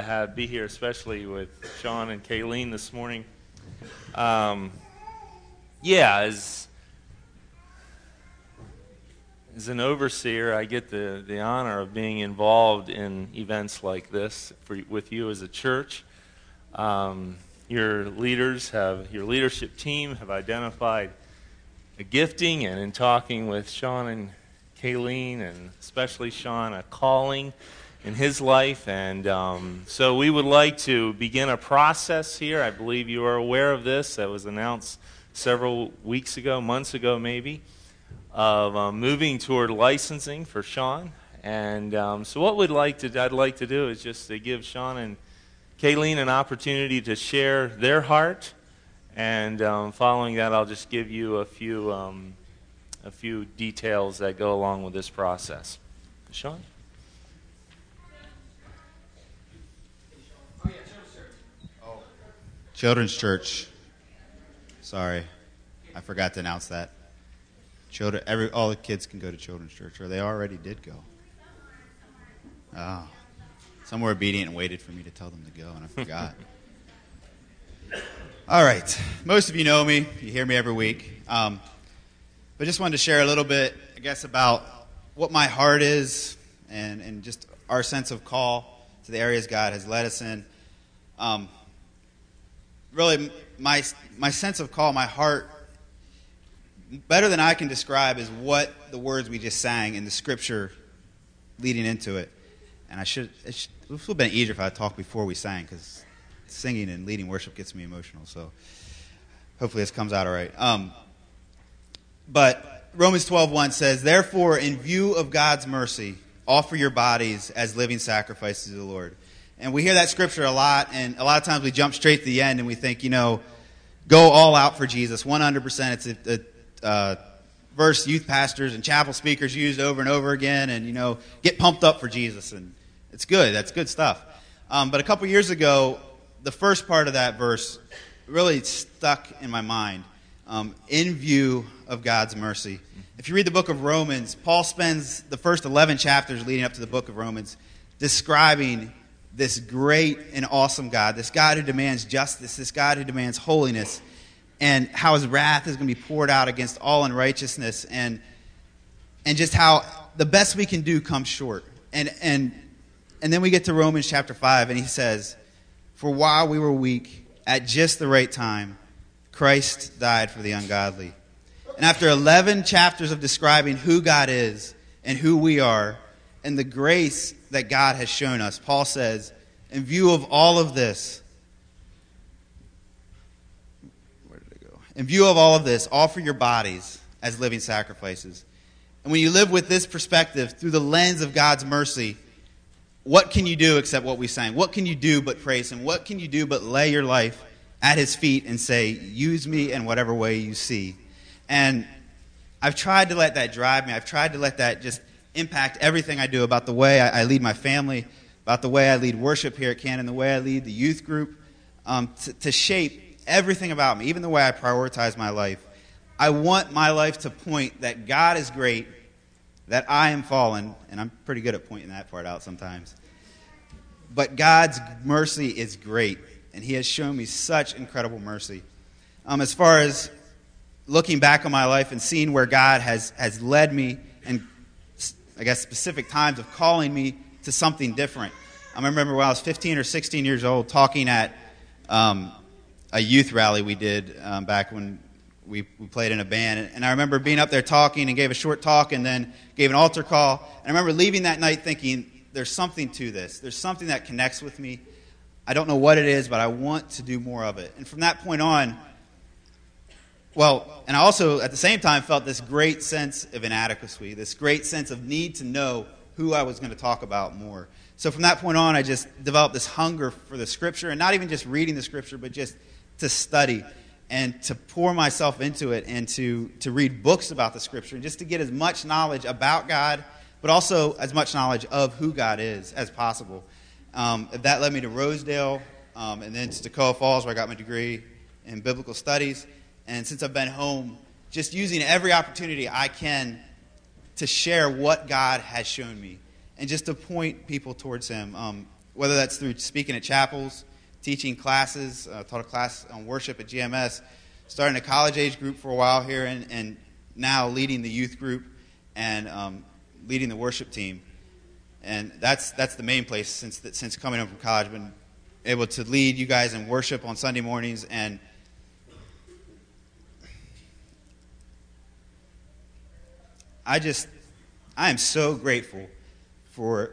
be here, especially with Sean and Kayleen this morning. As an overseer, I get the honor of being involved in events like this with you as a church. Your leadership team have identified a gifting, and in talking with Sean and Kayleen, and especially Sean, a calling in his life. And so we would like to begin a process here. I believe you are aware of this. That was announced several weeks ago, months ago maybe, of moving toward licensing for Sean. And so what I'd like to do is just to give Sean and Kayleen an opportunity to share their heart. And following that, I'll just give you a few details that go along with this process. Sean? Children's Church. Sorry, I forgot to announce that. All the kids can go to Children's Church, or they already did go. Oh, some were obedient and waited for me to tell them to go, and I forgot. All right, most of you know me. You hear me every week. But just wanted to share a little bit, I guess, about what my heart is and just our sense of call to the areas God has led us in. Really, my sense of call, my heart, better than I can describe, is what the words we just sang in the scripture leading into it. And it would have been easier if I talked before we sang, because singing and leading worship gets me emotional. So hopefully this comes out all right. But Romans 12:1 says, "Therefore, in view of God's mercy, offer your bodies as living sacrifices to the Lord." And we hear that scripture a lot, and a lot of times we jump straight to the end and we think, go all out for Jesus, 100%. It's a verse youth pastors and chapel speakers use over and over again, and, get pumped up for Jesus. And it's good. That's good stuff. But a couple years ago, the first part of that verse really stuck in my mind, in view of God's mercy. If you read the book of Romans, Paul spends the first 11 chapters leading up to the book of Romans describing this great and awesome God, this God who demands justice, this God who demands holiness, and how his wrath is going to be poured out against all unrighteousness, and just how the best we can do comes short. And then we get to Romans chapter 5, and he says, "For while we were weak, at just the right time, Christ died for the ungodly." And after 11 chapters of describing who God is and who we are and the grace that God has shown us, Paul says, in view of all of this, in view of all of this, offer your bodies as living sacrifices. And when you live with this perspective through the lens of God's mercy, what can you do except what we sang? What can you do but praise him? What can you do but lay your life at his feet and say, use me in whatever way you see? And I've tried to let that drive me. I've tried to let that just impact everything I do, about the way I lead my family, about the way I lead worship here at Cannon, the way I lead the youth group, to shape everything about me, even the way I prioritize my life. I want my life to point that God is great, that I am fallen, and I'm pretty good at pointing that part out sometimes. But God's mercy is great, and he has shown me such incredible mercy. As far as looking back on my life and seeing where God has led me, and I guess specific times of calling me to something different. I remember when I was 15 or 16 years old talking at a youth rally we did back when we played in a band. And I remember being up there talking and gave a short talk and then gave an altar call. And I remember leaving that night thinking, there's something to this. There's something that connects with me. I don't know what it is, but I want to do more of it. And from that point on, and I also, at the same time, felt this great sense of inadequacy, this great sense of need to know who I was going to talk about more. So from that point on, I just developed this hunger for the Scripture, and not even just reading the Scripture, but just to study and to pour myself into it and to read books about the Scripture, and just to get as much knowledge about God, but also as much knowledge of who God is as possible. That led me to Rosedale, and then to Toccoa Falls, where I got my degree in biblical studies. And since I've been home, just using every opportunity I can to share what God has shown me and just to point people towards him. whether that's through speaking at chapels, teaching classes, taught a class on worship at GMS, starting a college age group for a while here, and now leading the youth group and leading the worship team. And that's the main place since coming home from college. I've been able to lead you guys in worship on Sunday mornings, and I am so grateful for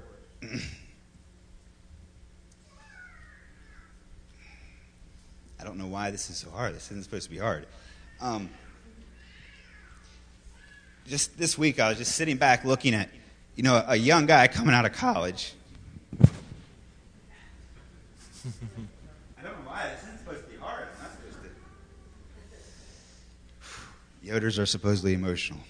I don't know why this is so hard. This isn't supposed to be hard. Just this week, I was just sitting back looking at, a young guy coming out of college. I don't know why. This isn't supposed to be hard. I'm not supposed to. Yoders are supposedly emotional.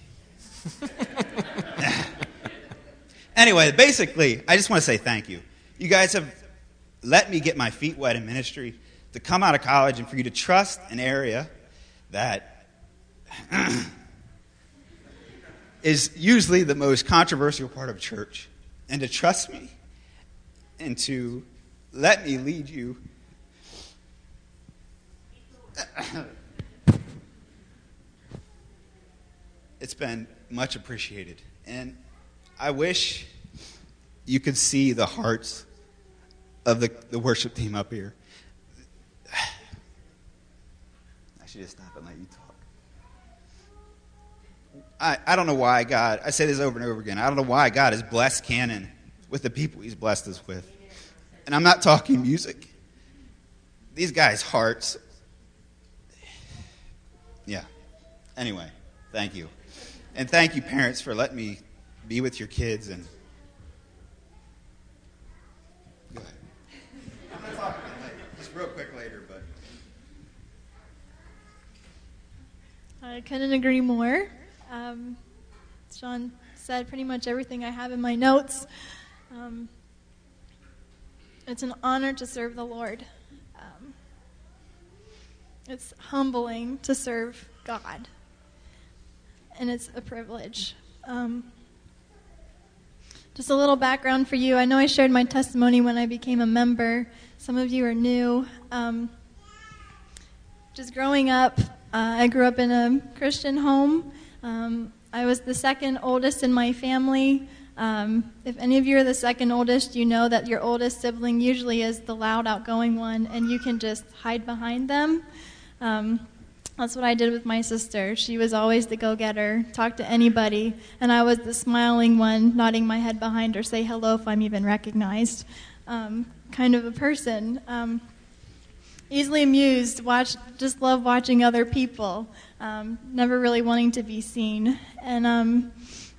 Anyway, basically, I just want to say thank you. You guys have let me get my feet wet in ministry, to come out of college and for you to trust an area that is usually the most controversial part of church, and to trust me and to let me lead you. It's been much appreciated, and I wish you could see the hearts of the worship team up here. I should just stop and let you talk. I don't know why God, I say this over and over again, I don't know why God has blessed Cannon with the people he's blessed us with. And I'm not talking music. These guys' hearts. Yeah. Anyway, thank you. And thank you, parents, for letting me be with your kids. And go ahead. I'm not talking later. Just real quick later, but I couldn't agree more. Sean said pretty much everything I have in my notes. It's an honor to serve the Lord. It's humbling to serve God. And it's a privilege. Just a little background for you. I know I shared my testimony when I became a member. Some of you are new. Just growing up, I grew up in a Christian home. I was the second oldest in my family. If any of you are the second oldest, you know that your oldest sibling usually is the loud, outgoing one, and you can just hide behind them. That's what I did with my sister. She was always the go-getter, talk to anybody, and I was the smiling one, nodding my head behind her, say hello if I'm even recognized, kind of a person. Easily amused, just love watching other people, never really wanting to be seen. And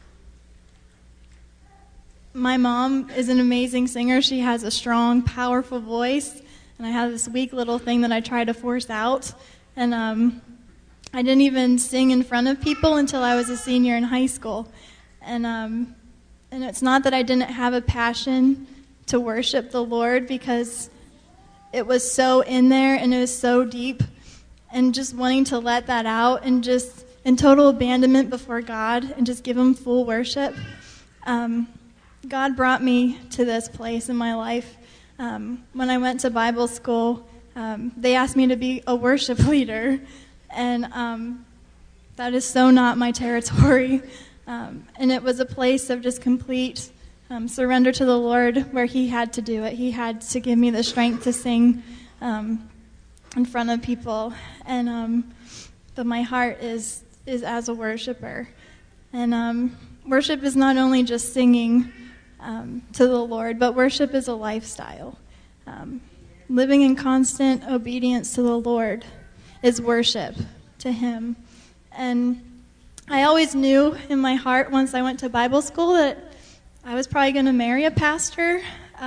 my mom is an amazing singer. She has a strong, powerful voice, and I have this weak little thing that I try to force out. And I didn't even sing in front of people until I was a senior in high school. And it's not that I didn't have a passion to worship the Lord, because it was so in there and it was so deep, and just wanting to let that out and just in total abandonment before God and just give Him full worship. God brought me to this place in my life. When I went to Bible school, they asked me to be a worship leader, and that is so not my territory. And it was a place of just complete surrender to the Lord, where He had to do it. He had to give me the strength to sing in front of people. And but my heart is as a worshiper. And worship is not only just singing to the Lord, but worship is a lifestyle. Living in constant obedience to the Lord is worship to Him. And I always knew in my heart, once I went to Bible school, that I was probably going to marry a pastor, but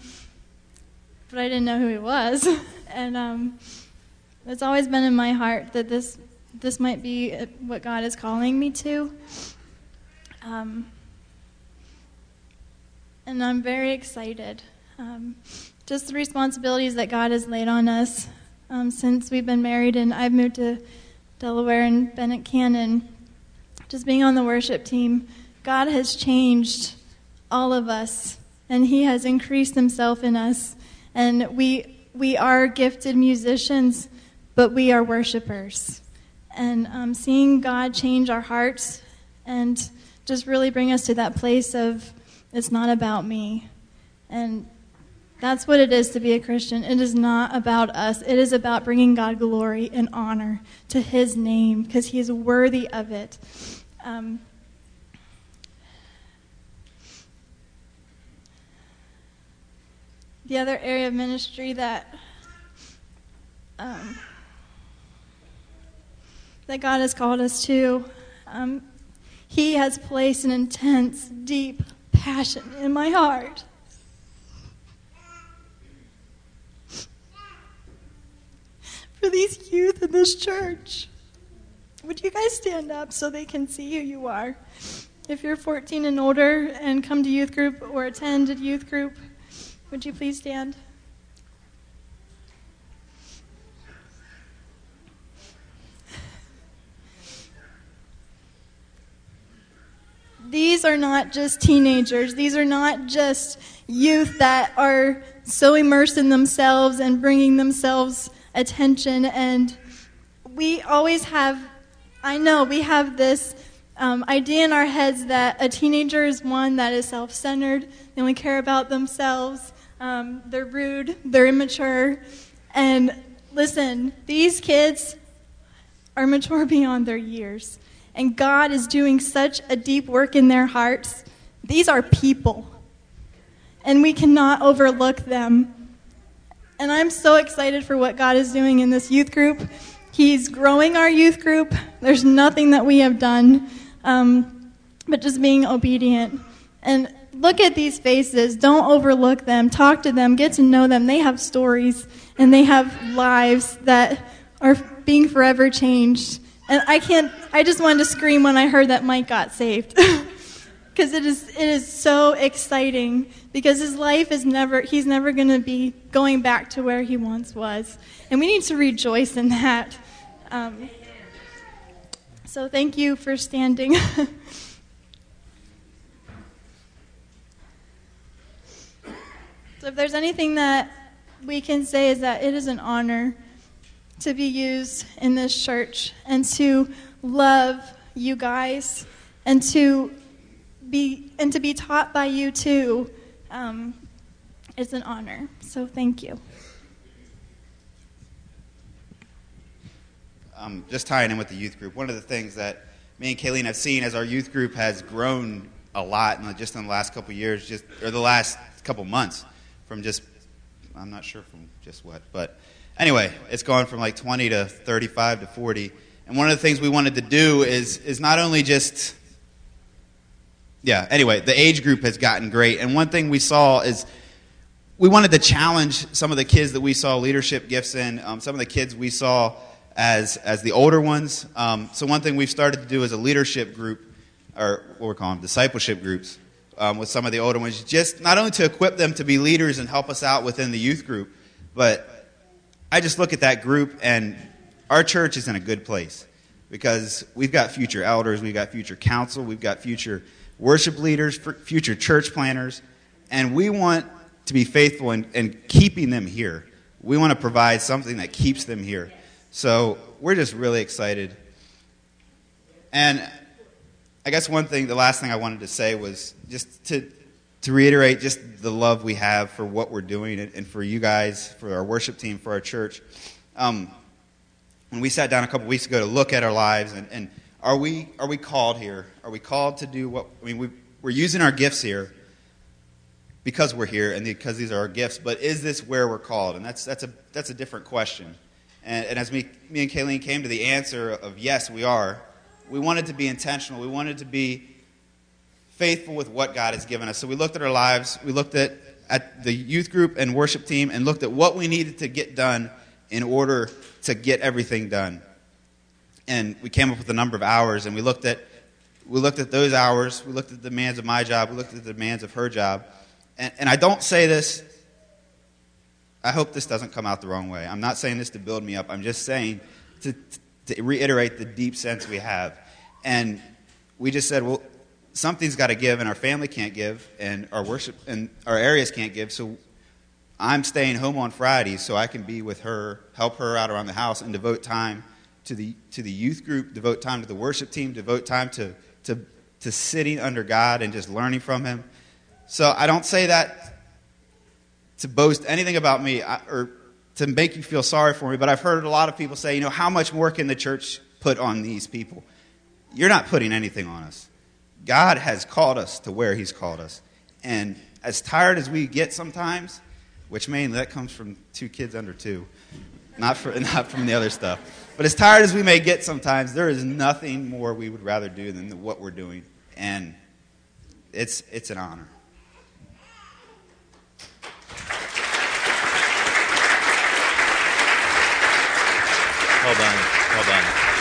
I didn't know who he was. And it's always been in my heart that this might be what God is calling me to. And I'm very excited. Just the responsibilities that God has laid on us since we've been married, and I've moved to Delaware and been at Cannon. Just being on the worship team, God has changed all of us and he has increased himself in us. And we are gifted musicians, but we are worshipers. And seeing God change our hearts and just really bring us to that place of, it's not about me. And that's what it is to be a Christian. It is not about us. It is about bringing God glory and honor to his name, because he is worthy of it. The other area of ministry that God has called us to, he has placed an intense, deep passion in my heart. For these youth in this church. Would you guys stand up so they can see who you are? If you're 14 and older and come to youth group or attend a youth group, would you please stand? These are not just teenagers. These are not just youth that are so immersed in themselves and bringing themselves attention. And we always have, we have this idea in our heads that a teenager is one that is self-centered. They only care about themselves. They're rude. They're immature. And listen, these kids are mature beyond their years. And God is doing such a deep work in their hearts. These are people. And we cannot overlook them. And I'm so excited for what God is doing in this youth group. He's growing our youth group. There's nothing that we have done but just being obedient. And look at these faces. Don't overlook them. Talk to them. Get to know them. They have stories, and they have lives that are being forever changed. And I just wanted to scream when I heard that Mike got saved. Because it is so exciting, because his life he's never going to be going back to where he once was. And we need to rejoice in that. So thank you for standing. So if there's anything that we can say, is that it is an honor to be used in this church and to love you guys and to be taught by you too. It's an honor. So thank you. Just tying in with the youth group, one of the things that me and Kayleen have seen as our youth group has grown a lot just in the last couple of years, or the last couple months, from just, I'm not sure from just what, but anyway, it's gone from like 20 to 35 to 40. And one of the things we wanted to do is not only just, the age group has gotten great. And one thing we saw is we wanted to challenge some of the kids that we saw leadership gifts in, some of the kids we saw as the older ones. So one thing we've started to do is a leadership group, or what we're calling discipleship groups, with some of the older ones, just not only to equip them to be leaders and help us out within the youth group, but I just look at that group, and our church is in a good place because we've got future elders, we've got future council, we've got future worship leaders, future church planners, and we want to be faithful in keeping them here. We want to provide something that keeps them here. So we're just really excited. And I guess the last thing I wanted to say was just to reiterate just the love we have for what we're doing and for you guys, for our worship team, for our church. When we sat down a couple weeks ago to look at our lives, and are we called here? Are we called to do what? I mean, we're using our gifts here because we're here and because these are our gifts. But is this where we're called? And that's a different question. And as me and Kayleen came to the answer of yes, we are. We wanted to be intentional. We wanted to be faithful with what God has given us. So we looked at our lives. We looked at the youth group and worship team and looked at what we needed to get done in order to get everything done. And we came up with a number of hours, and we looked at those hours. We looked at the demands of my job. We looked at the demands of her job. And I don't say this, I hope this doesn't come out the wrong way. I'm not saying this to build me up. I'm just saying to reiterate the deep sense we have. And we just said, well, something's got to give, and our family can't give, and our worship and our areas can't give. So I'm staying home on Fridays so I can be with her, help her out around the house, and devote time to the youth group, devote time to the worship team, devote time to sitting under God and just learning from Him. So I don't say that to boast anything about me or to make you feel sorry for me, but I've heard a lot of people say, how much more can the church put on these people? You're not putting anything on us. God has called us to where He's called us. And as tired as we get sometimes, which mainly that comes from 2 kids under 2, not from the other stuff. But as tired as we may get sometimes, there is nothing more we would rather do than what we're doing. And it's an honor. Well done.